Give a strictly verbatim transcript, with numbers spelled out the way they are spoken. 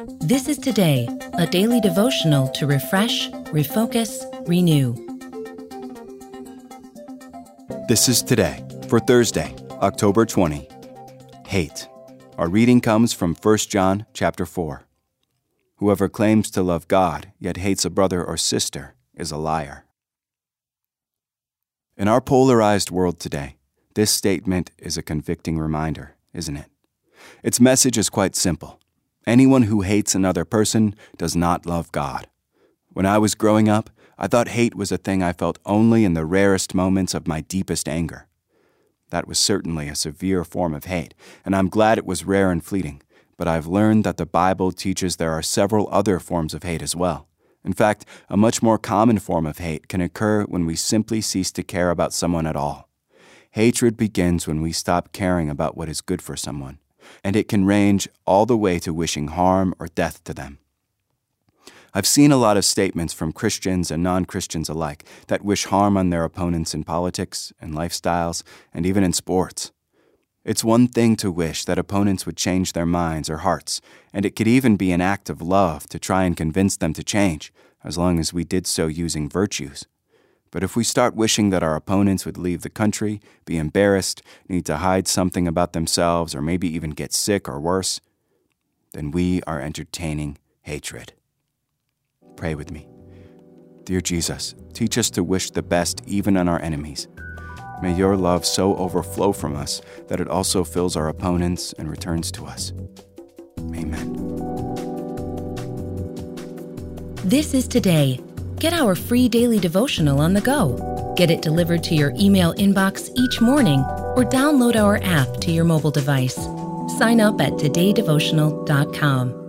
This is Today, a daily devotional to refresh, refocus, renew. This is Today for Thursday, October twentieth. Hate. Our reading comes from First John chapter four. Whoever claims to love God yet hates a brother or sister is a liar. In our polarized world today, this statement is a convicting reminder, isn't it? Its message is quite simple. Anyone who hates another person does not love God. When I was growing up, I thought hate was a thing I felt only in the rarest moments of my deepest anger. That was certainly a severe form of hate, and I'm glad it was rare and fleeting, but I've learned that the Bible teaches there are several other forms of hate as well. In fact, a much more common form of hate can occur when we simply cease to care about someone at all. Hatred begins when we stop caring about what is good for someone, and it can range all the way to wishing harm or death to them. I've seen a lot of statements from Christians and non-Christians alike that wish harm on their opponents in politics and lifestyles and even in sports. It's one thing to wish that opponents would change their minds or hearts, and it could even be an act of love to try and convince them to change, as long as we did so using virtues. But if we start wishing that our opponents would leave the country, be embarrassed, need to hide something about themselves, or maybe even get sick or worse, then we are entertaining hatred. Pray with me. Dear Jesus, teach us to wish the best even on our enemies. May your love so overflow from us that it also fills our opponents and returns to us. Amen. This is Today. Get our free daily devotional on the go. Get it delivered to your email inbox each morning or download our app to your mobile device. Sign up at today devotional dot com.